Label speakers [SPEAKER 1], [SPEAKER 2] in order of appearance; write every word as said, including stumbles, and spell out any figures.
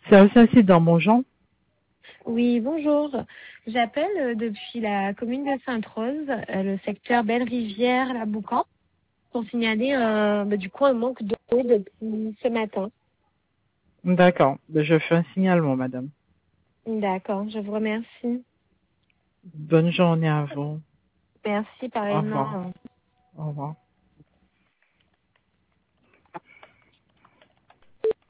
[SPEAKER 1] Ça, ça c'est dans mon genre.
[SPEAKER 2] Oui, bonjour. J'appelle euh, depuis la commune de Sainte-Rose, euh, le secteur Belle-Rivière, la Boucan, pour signaler euh, bah, du coup un manque d'eau depuis ce matin.
[SPEAKER 1] D'accord. Je fais un signalement, madame.
[SPEAKER 2] D'accord, je vous remercie.
[SPEAKER 1] Bonne journée à vous.
[SPEAKER 2] Merci
[SPEAKER 1] Au revoir.
[SPEAKER 2] pareillement.
[SPEAKER 1] Au revoir.